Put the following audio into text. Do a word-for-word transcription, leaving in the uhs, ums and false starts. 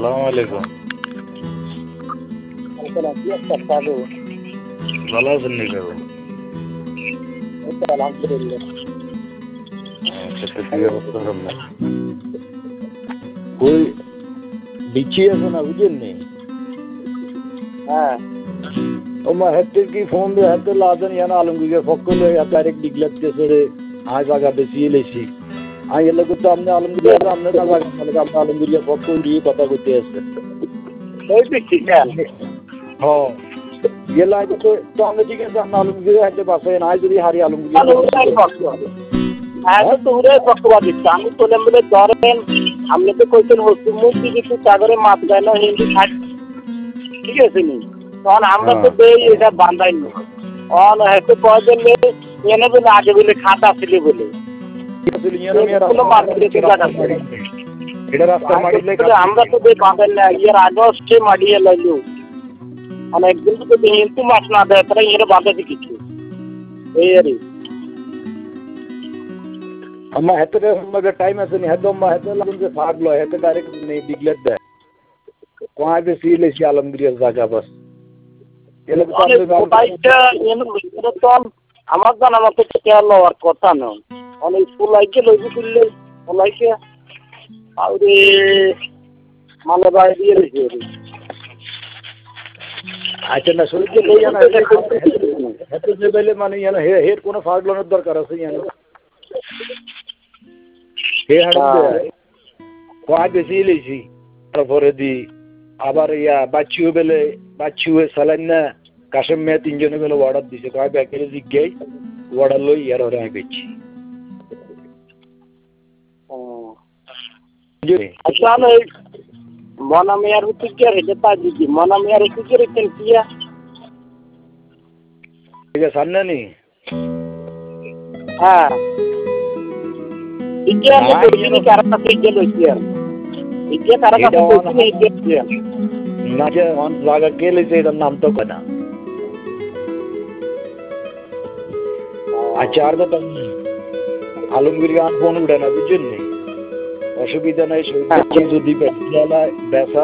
আসসালামু আলাইকুম। ভালো আছেন নি কাকু? আলহামদুলিল্লাহ। সেটা কি অবস্থা আপনার? কই বিছিয়ে আছে না বুঝেন নি? হ্যাঁ ওমা হেতে কি ফোন দিয়ে হেতে লাদেন ইয়ানা আলমগীরের পক্ষ লয়ে ডাইরেক্ট ডিগলাতেছে রে আজ জায়গা বেশি এলেছি আই এলে তো আপনি আলমগীর আপনি না জায়গা মানে আপনি আলমগীরের পক্ষ দিয়ে কথা কইতে আছে ওই তো ঠিক আছে। হ্যাঁ গেলা তো তো আমরা ঠিক আছে আপনি আলমগীর হাতে পাশে নাই যদি হারি আলমগীর হ্যাঁ তো তোমরাই পক্ষপাত দিচ্ছ। আমি তোলে বলে ধরেন আপনি তো কইছেন মুখ দিয়ে কিছু সাগরে মাছ দেয় না হিন্দি থাক ঠিক আছে নি তখন আমরা তো দেই এটা বান্ধাই নি অন হয়তো কয়জন এনে বলে আগে বলে খাতা ছিল বলে আমরা তো দেই বাঁধেন না এর আগে সে মাড়িয়ে লাইলো অনেকদিন তো হিন্দু মাছ না দেয় তারা এর বাঁধাতে কিছু এই আরে अम्मा है तो मगर टाइम ऐसे नहीं है तो अम्मा है तो लगन से भाग लो है तो डायरेक्ट नहीं डिक्लेयर दे वहाँ पे सी ले सी आलमगीर जागा बस ये लोग तो बाइकটা এনে তো আমার জানা মতে কেয়ার লওয়ার কথা না অনেক স্কুল লাইকে লইবি দিলে লাইকে আরে মানে বাই দিয়ে রেখে আচ্ছা না শুনতে লই না এত যে বেলে মানে ইয়ানা হে হের কোনো ফাগলনের দরকার আছে ইয়ানা হে হাড়ে কোয়া বেশি লেছি তারপরে দি আবার ইয়া বাচ্চু বেলে বাচ্চু সালান না কাশেম মে তিনজনে বেলে অর্ডার দিছে কয় ব্যাকেলে জিগাই অর্ডার লই ইয়ার ওরে আমি বেচি আচ্ছা না মনা মেয়ার হচ্ছে কি আর এটা তা দিদি মনা মেয়ার কি করে কেন কিয়া ঠিক আছে সামনে নি হ্যাঁ ইকে আমি কইনি কারণটা থেকে লইছি আর ইকে কারণটা কইনি ইকে না যে অন জায়গা কেলে যে এটার নাম তো কেনা আচ্ছা আর তো আলমগীর গান ফোন উঠে না বুঝছেন নি অসুবিধা নাই যদি বেসা